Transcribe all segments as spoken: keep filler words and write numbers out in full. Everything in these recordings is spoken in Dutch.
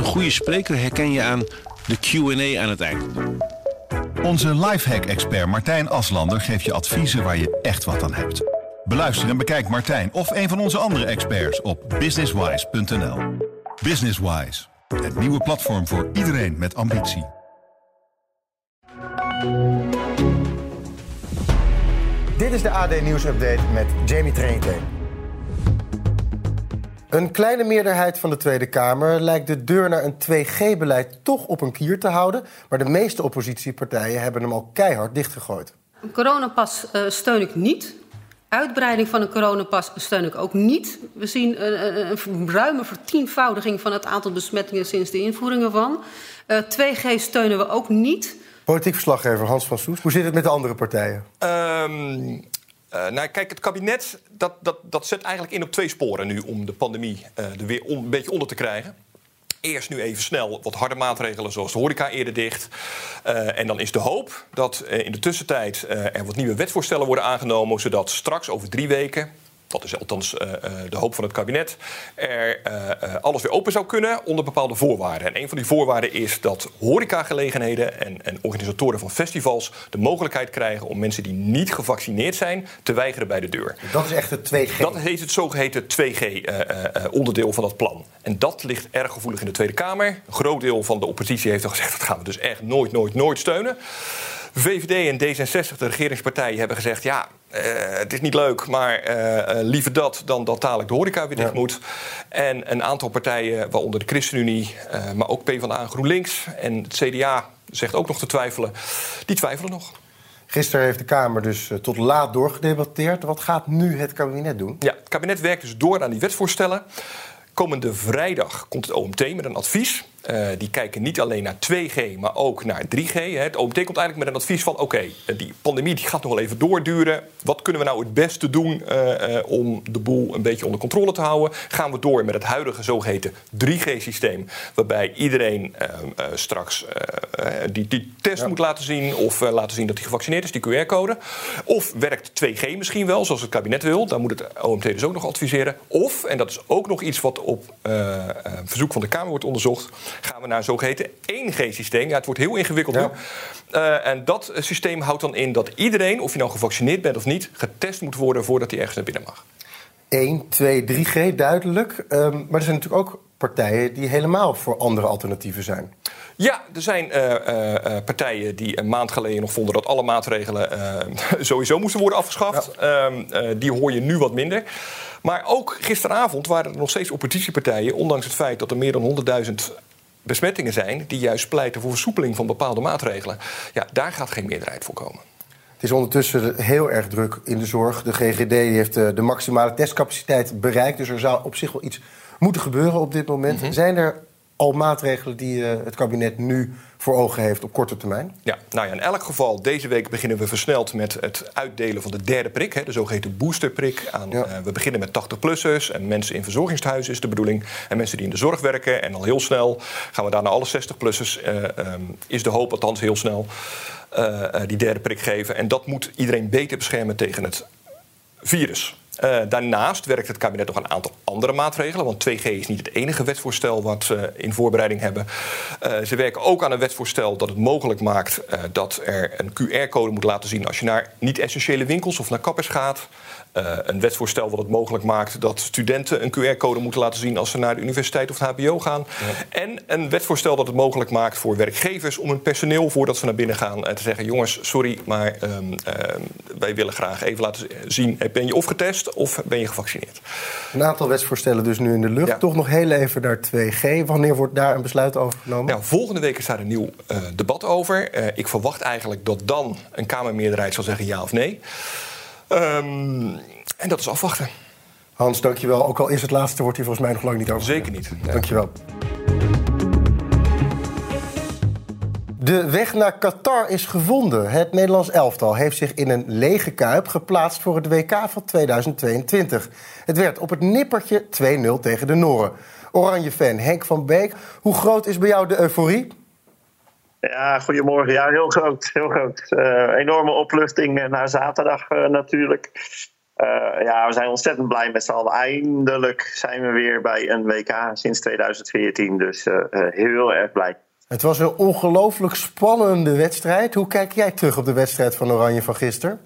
goede spreker herken je aan de Q en A aan het eind. Onze lifehack-expert Martijn Aslander geeft je adviezen waar je echt wat aan hebt. Beluister en bekijk Martijn of een van onze andere experts op businesswise punt n l. Businesswise, het nieuwe platform voor iedereen met ambitie. Dit is de A D Nieuws Update met Jamie Trainteen. Een kleine meerderheid van de Tweede Kamer lijkt de deur naar een twee G beleid toch op een kier te houden. Maar de meeste oppositiepartijen hebben hem al keihard dichtgegooid. Een coronapas uh, steun ik niet. Uitbreiding van een coronapas steun ik ook niet. We zien een, een ruime vertienvoudiging van het aantal besmettingen sinds de invoering ervan. Uh, twee G steunen we ook niet. Politiek verslaggever Hans van Soest. Hoe zit het met de andere partijen? Um, uh, nou, kijk, het kabinet dat, dat, dat zet eigenlijk in op twee sporen nu om de pandemie uh, er weer on, een beetje onder te krijgen. Eerst nu even snel wat harde maatregelen zoals de horeca eerder dicht. Uh, en dan is de hoop dat uh, in de tussentijd uh, er wat nieuwe wetsvoorstellen worden aangenomen, zodat straks over drie weken, dat is althans uh, de hoop van het kabinet, er uh, uh, alles weer open zou kunnen onder bepaalde voorwaarden. En een van die voorwaarden is dat horecagelegenheden en, en organisatoren van festivals de mogelijkheid krijgen om mensen die niet gevaccineerd zijn te weigeren bij de deur. Dat is echt het twee G. Dat heet het zogeheten twee G uh, uh, onderdeel van dat plan. En dat ligt erg gevoelig in de Tweede Kamer. Een groot deel van de oppositie heeft al gezegd dat gaan we dus echt nooit, nooit, nooit steunen. V V D en D zesenzestig, de regeringspartijen, hebben gezegd ja, uh, het is niet leuk, maar uh, uh, liever dat dan dat dadelijk de horeca weer dicht ja. moet. En een aantal partijen, waaronder de ChristenUnie, uh, maar ook PvdA en GroenLinks en het C D A zegt ook nog te twijfelen, die twijfelen nog. Gisteren heeft de Kamer dus uh, tot laat doorgedebatteerd. Wat gaat nu het kabinet doen? Ja, het kabinet werkt dus door aan die wetsvoorstellen. Komende vrijdag komt het O M T met een advies. Uh, die kijken niet alleen naar twee G, maar ook naar drie G. Hè. Het O M T komt eigenlijk met een advies van oké, okay, die pandemie die gaat nog wel even doorduren. Wat kunnen we nou het beste doen uh, uh, om de boel een beetje onder controle te houden? Gaan we door met het huidige zogeheten drie G systeem, waarbij iedereen uh, uh, straks uh, uh, die, die test ja. moet laten zien of uh, laten zien dat hij gevaccineerd is, die Q R-code. Of werkt twee G misschien wel, zoals het kabinet wil. Dan moet het O M T dus ook nog adviseren. Of, en dat is ook nog iets wat op uh, uh, verzoek van de Kamer wordt onderzocht, gaan we naar een zogeheten één G systeem. Ja, het wordt heel ingewikkeld ja. nu. Uh, en dat systeem houdt dan in dat iedereen, of je nou gevaccineerd bent of niet, getest moet worden voordat hij ergens naar binnen mag. één, twee, drie G, duidelijk. Um, maar er zijn natuurlijk ook partijen die helemaal voor andere alternatieven zijn. Ja, er zijn uh, uh, partijen die een maand geleden nog vonden dat alle maatregelen uh, sowieso moesten worden afgeschaft. Ja. Uh, uh, die hoor je nu wat minder. Maar ook gisteravond waren er nog steeds oppositiepartijen, ondanks het feit dat er meer dan honderdduizend besmettingen zijn, die juist pleiten voor versoepeling van bepaalde maatregelen. Ja, daar gaat geen meerderheid voor komen. Het is ondertussen heel erg druk in de zorg. De G G D heeft de maximale testcapaciteit bereikt, dus er zou op zich wel iets moeten gebeuren op dit moment. Mm-hmm. Zijn er al maatregelen die uh, het kabinet nu voor ogen heeft op korte termijn? Ja, nou ja, in elk geval, deze week beginnen we versneld met het uitdelen van de derde prik, hè, de zogeheten boosterprik. Aan, ja. uh, we beginnen met tachtig-plussers en mensen in verzorgingshuizen is de bedoeling. En mensen die in de zorg werken. En al heel snel gaan we daar naar alle zestig-plussers. Uh, um, is de hoop althans heel snel uh, uh, die derde prik geven. En dat moet iedereen beter beschermen tegen het virus. Uh, daarnaast werkt het kabinet nog een aantal andere maatregelen. Want twee G is niet het enige wetsvoorstel wat ze in voorbereiding hebben. Uh, ze werken ook aan een wetsvoorstel dat het mogelijk maakt uh, dat er een Q R-code moet laten zien als je naar niet-essentiële winkels of naar kappers gaat. Uh, een wetsvoorstel wat het mogelijk maakt dat studenten een Q R-code moeten laten zien als ze naar de universiteit of het H B O gaan. Ja. En een wetsvoorstel dat het mogelijk maakt voor werkgevers om hun personeel voordat ze naar binnen gaan te zeggen: jongens, sorry, maar um, uh, wij willen graag even laten zien, ben je of getest of ben je gevaccineerd? Een aantal wetsvoorstellen dus nu in de lucht. Ja. Toch nog heel even naar twee G. Wanneer wordt daar een besluit over genomen? Nou, volgende week is daar een nieuw uh, debat over. Uh, ik verwacht eigenlijk dat dan een Kamermeerderheid zal zeggen ja of nee. Um, en dat is afwachten. Hans, dankjewel. Ook al is het laatste, wordt hier volgens mij nog lang niet over. Zeker niet. Ja. Dankjewel. De weg naar Qatar is gevonden. Het Nederlands elftal heeft zich in een lege kuip geplaatst voor het W K van tweeduizend tweeëntwintig. Het werd op het nippertje twee nul tegen de Noren. Oranje-fan Henk van Beek, hoe groot is bij jou de euforie? Ja, goedemorgen. Ja, heel groot. Heel groot. Uh, enorme opluchting na zaterdag uh, natuurlijk. Uh, ja, we zijn ontzettend blij met z'n allen. Eindelijk zijn we weer bij een W K sinds tweeduizend veertien. Dus uh, uh, heel erg blij. Het was een ongelooflijk spannende wedstrijd. Hoe kijk jij terug op de wedstrijd van Oranje van gisteren?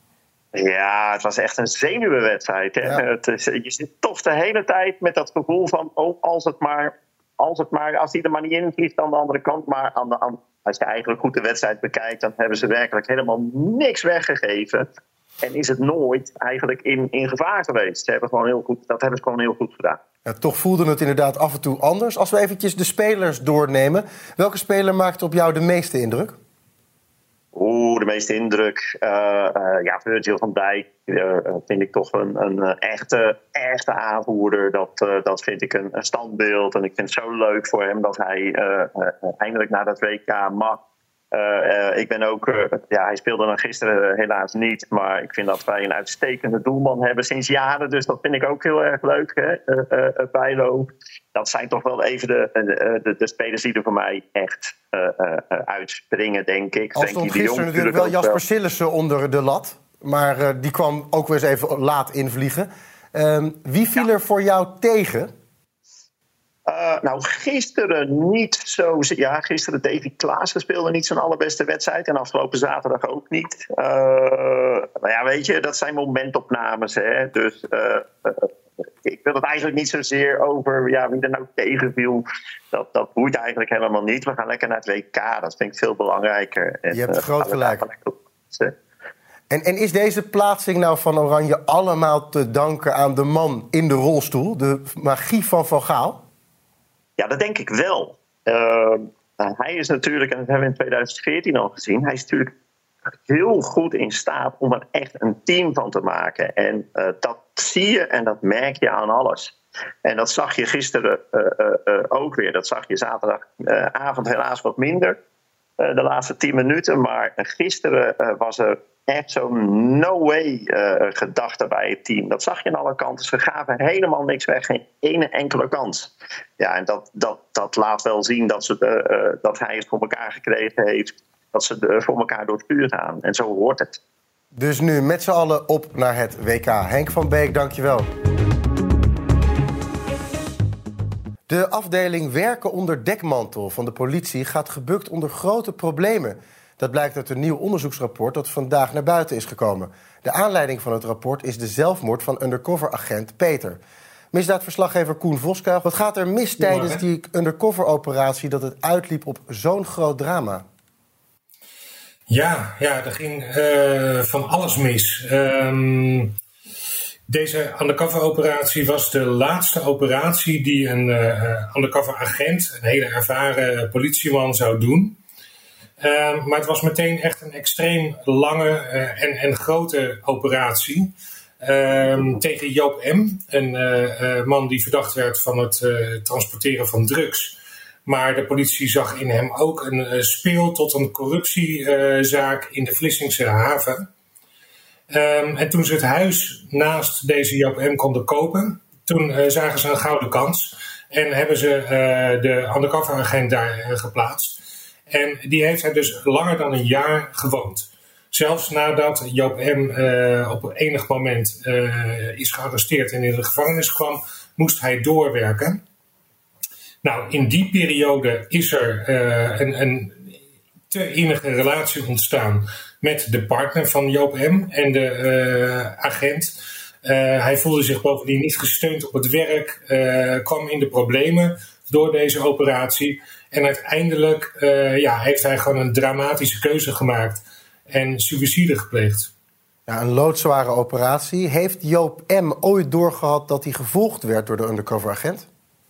Ja, het was echt een zenuwenwedstrijd. Hè? Ja. Het is, je zit toch de hele tijd met dat gevoel van... oh, als het maar, als het maar, als die er maar niet in vliegt aan de andere kant. Maar aan de, aan, als je eigenlijk goed de wedstrijd bekijkt... dan hebben ze werkelijk helemaal niks weggegeven. En is het nooit eigenlijk in, in gevaar geweest. Ze hebben gewoon heel goed, dat hebben ze gewoon heel goed gedaan. Ja, toch voelde het inderdaad af en toe anders. Als we eventjes de spelers doornemen. Welke speler maakte op jou de meeste indruk? Oeh, de meeste indruk. Uh, uh, ja, Virgil van Dijk uh, vind ik toch een, een echte, echte aanvoerder. Dat, uh, dat vind ik een, een standbeeld. En ik vind het zo leuk voor hem dat hij uh, uh, eindelijk naar dat W K mag. Uh, uh, ik ben ook, uh, ja, hij speelde dan gisteren helaas niet. Maar ik vind dat wij een uitstekende doelman hebben sinds jaren. Dus dat vind ik ook heel erg leuk, hè? Uh, uh, uh, Bijlo. Dat zijn toch wel even de, de, de, de spelers die er voor mij echt uh, uh, uitspringen, denk ik. Al stond gisteren natuurlijk wel Jasper Sillissen onder de lat. Maar uh, die kwam ook weer eens even laat invliegen. Uh, wie viel ja. er voor jou tegen? Uh, nou, gisteren niet zo... Ja, gisteren Davy Klaassen speelde niet zijn allerbeste wedstrijd. En afgelopen zaterdag ook niet. Uh, nou ja, weet je, dat zijn momentopnames. Hè? Dus uh, uh, ik wil het eigenlijk niet zozeer over ja, wie er nou tegenviel. Dat, dat boeit eigenlijk helemaal niet. We gaan lekker naar het W K. Dat vind ik veel belangrijker. En, je hebt uh, groot gelijk. En, en is deze plaatsing nou van Oranje allemaal te danken aan de man in de rolstoel? De magie van Van Gaal? Ja, dat denk ik wel. Uh, hij is natuurlijk, en dat hebben we in tweeduizend veertien al gezien... hij is natuurlijk heel goed in staat om er echt een team van te maken. En uh, dat zie je en dat merk je aan alles. En dat zag je gisteren uh, uh, uh, ook weer. Dat zag je zaterdagavond uh, helaas wat minder. Uh, de laatste tien minuten. Maar gisteren uh, was er echt zo'n no way uh, gedachte bij het team. Dat zag je aan alle kanten. Ze gaven helemaal niks weg. Geen ene enkele kans. Ja, en dat, dat, dat laat wel zien dat, ze de, uh, dat hij het voor elkaar gekregen heeft. Dat ze de, voor elkaar door het vuur gaan. En zo hoort het. Dus nu met z'n allen op naar het W K. Henk van Beek, dankjewel. De afdeling werken onder dekmantel van de politie gaat gebukt onder grote problemen. Dat blijkt uit een nieuw onderzoeksrapport dat vandaag naar buiten is gekomen. De aanleiding van het rapport is de zelfmoord van undercoveragent Peter. Misdaadverslaggever Koen Voskuil. Wat gaat er mis tijdens die undercover-operatie dat het uitliep op zo'n groot drama? Ja, ja er ging uh, van alles mis. Um, deze undercover-operatie was de laatste operatie die een uh, undercover-agent, een hele ervaren politieman, zou doen. Uh, maar het was meteen echt een extreem lange uh, en, en grote operatie. Uh, tegen Joop M., een uh, uh, man die verdacht werd van het uh, transporteren van drugs. Maar de politie zag in hem ook een uh, speel tot een corruptiezaak uh, in de Vlissingse haven. Um, en toen ze het huis naast deze Joop M. konden kopen, toen uh, zagen ze een gouden kans. En hebben ze uh, de undercover-agent daar uh, geplaatst. En die heeft hij dus langer dan een jaar gewoond. Zelfs nadat Joop M. Uh, op enig moment uh, is gearresteerd en in de gevangenis kwam, moest hij doorwerken. Nou, in die periode is er uh, een, een te innige relatie ontstaan met de partner van Joop M. en de uh, agent. Uh, hij voelde zich bovendien niet gesteund op het werk, uh, kwam in de problemen door deze operatie. En uiteindelijk uh, ja, heeft hij gewoon een dramatische keuze gemaakt en suïcide gepleegd. Ja, een loodzware operatie. Heeft Joop M. ooit doorgehad dat hij gevolgd werd door de undercoveragent?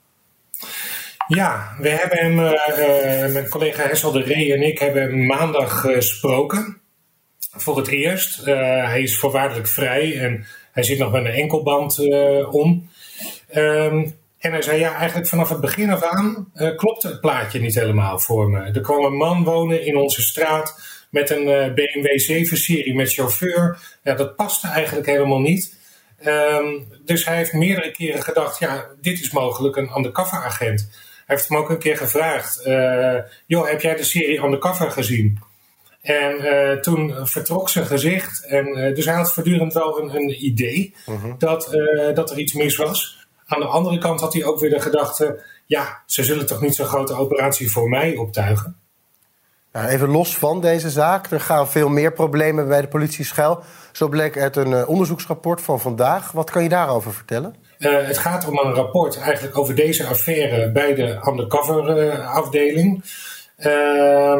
Ja, we hebben hem, uh, uh, mijn collega Hessel de Ree en ik hebben hem maandag gesproken. Voor het eerst. Uh, hij is voorwaardelijk vrij en hij zit nog met een enkelband uh, om. Um, en hij zei, ja, eigenlijk vanaf het begin af aan uh, klopte het plaatje niet helemaal voor me. Er kwam een man wonen in onze straat met een uh, B M W zeven serie met chauffeur. Ja, dat paste eigenlijk helemaal niet. Um, dus hij heeft meerdere keren gedacht, ja, dit is mogelijk een undercover agent. Hij heeft hem ook een keer gevraagd, uh, joh, heb jij de serie Undercover gezien? En uh, toen vertrok zijn gezicht. En, uh, dus hij had voortdurend wel een, een idee uh-huh. dat, uh, dat er iets mis was. Aan de andere kant had hij ook weer de gedachte... ja, ze zullen toch niet zo'n grote operatie voor mij optuigen? Nou, even los van deze zaak. Er gaan veel meer problemen bij de politie schuil. Zo bleek uit een uh, onderzoeksrapport van vandaag. Wat kan je daarover vertellen? Uh, het gaat om een rapport eigenlijk over deze affaire bij de undercover uh, afdeling. Uh,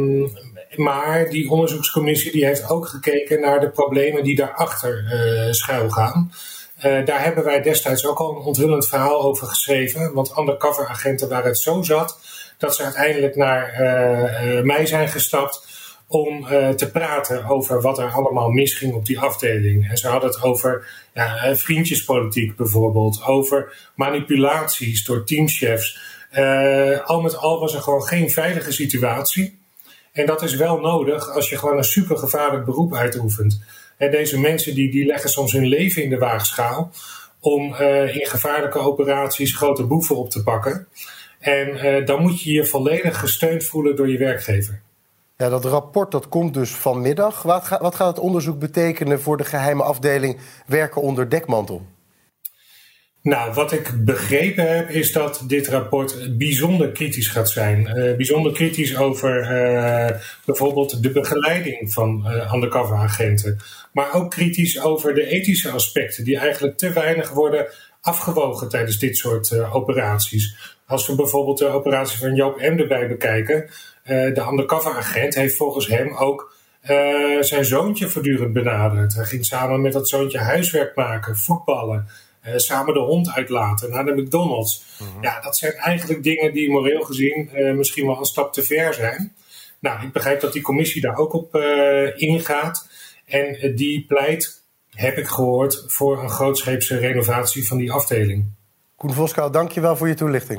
maar die onderzoekscommissie die heeft ook gekeken naar de problemen die daarachter uh, schuil gaan. Uh, daar hebben wij destijds ook al een onthullend verhaal over geschreven. Want undercover agenten waren het zo zat dat ze uiteindelijk naar uh, uh, mij zijn gestapt om uh, te praten over wat er allemaal misging op die afdeling. En ze hadden het over ja, vriendjespolitiek bijvoorbeeld, over manipulaties door teamchefs. Uh, al met al was er gewoon geen veilige situatie. En dat is wel nodig als je gewoon een supergevaarlijk beroep uitoefent. En deze mensen die, die leggen soms hun leven in de waagschaal om uh, in gevaarlijke operaties grote boeven op te pakken. En uh, dan moet je je volledig gesteund voelen door je werkgever. Ja, dat rapport dat komt dus vanmiddag. Wat, ga, wat gaat het onderzoek betekenen voor de geheime afdeling werken onder dekmantel? Nou, wat ik begrepen heb is dat dit rapport bijzonder kritisch gaat zijn. Uh, bijzonder kritisch over uh, bijvoorbeeld de begeleiding van uh, undercover agenten. Maar ook kritisch over de ethische aspecten die eigenlijk te weinig worden afgewogen tijdens dit soort uh, operaties. Als we bijvoorbeeld de operatie van Joop M. erbij bekijken. Uh, de undercover agent heeft volgens hem ook uh, zijn zoontje voortdurend benaderd. Hij ging samen met dat zoontje huiswerk maken, voetballen. Uh, samen de hond uitlaten naar de McDonald's. Uh-huh. Ja, dat zijn eigenlijk dingen die moreel gezien uh, misschien wel een stap te ver zijn. Nou, ik begrijp dat die commissie daar ook op uh, ingaat. En uh, die pleit, heb ik gehoord, voor een grootscheepse renovatie van die afdeling. Koen Voskuil, dank je wel voor je toelichting.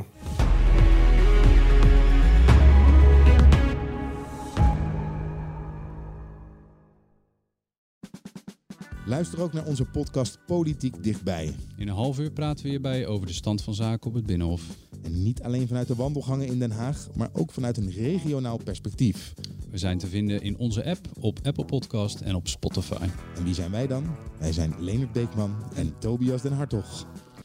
Luister ook naar onze podcast Politiek Dichtbij. In een half uur praten we hierbij over de stand van zaken op het Binnenhof. En niet alleen vanuit de wandelgangen in Den Haag, maar ook vanuit een regionaal perspectief. We zijn te vinden in onze app, op Apple Podcast en op Spotify. En wie zijn wij dan? Wij zijn Leonard Beekman en Tobias den Hartog.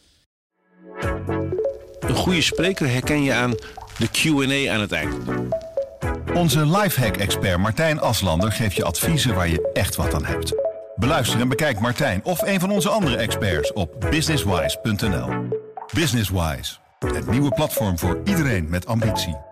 Een goede spreker herken je aan de Q en A aan het eind. Onze lifehack-expert Martijn Aslander geeft je adviezen waar je echt wat aan hebt. Beluister en bekijk Martijn of een van onze andere experts op businesswise punt n l. Businesswise, het nieuwe platform voor iedereen met ambitie.